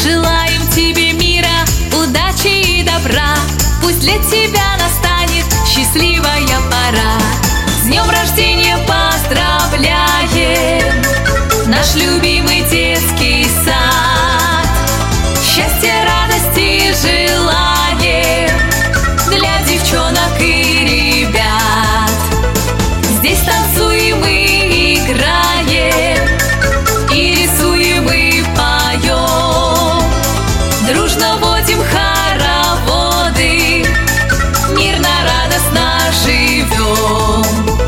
Желаем тебе мира, удачи и добра. Пусть для тебя настанет счастливая пора. С днем рождения поздравляем наш любимый детский сад. Счастья, радости желаем для девчонок и ребят. Здесь танцуем и играем, и рисуем и поем. Дружно водим хороводы, мирно, радостно живем.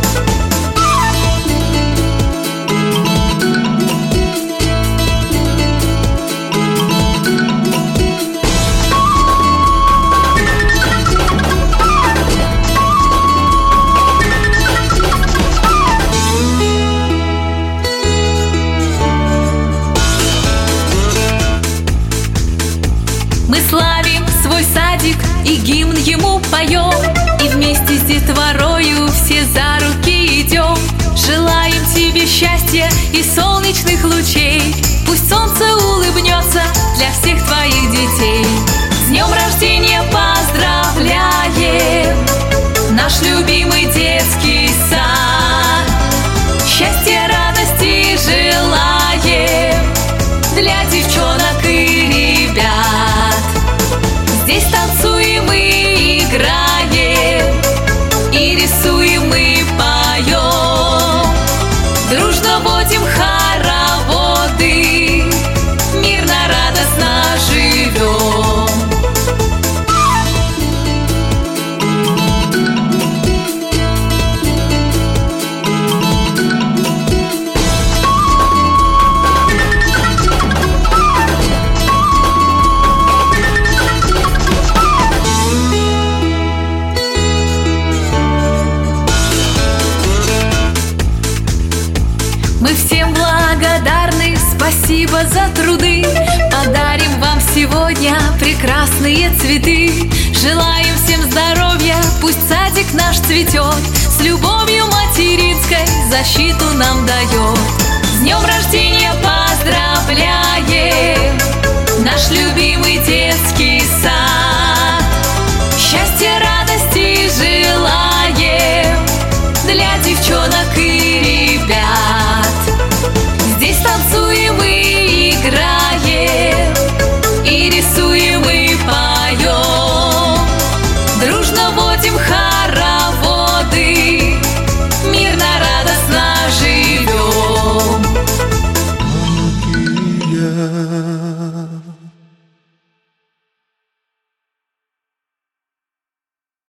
Мы славим свой садик и гимн ему поем, и вместе с детворою все за руки идем. Желаем тебе счастья и солнечных лучей, пусть солнце улыбнется для всех твоих детей. С днем рождения поздравляем наш любимый детский сад. Счастья, радости желаем для девчонок и ребят. Здесь танцуем и играем, и рисуем и поем. Дружно водим хороводы, мирно, радостно живем. Мы всем благодарны, спасибо за труды. Подарим вам сегодня прекрасные цветы. Желаем всем здоровья, пусть садик наш цветет, с любовью материнской защиту нам дает. С днем рождения поздравляем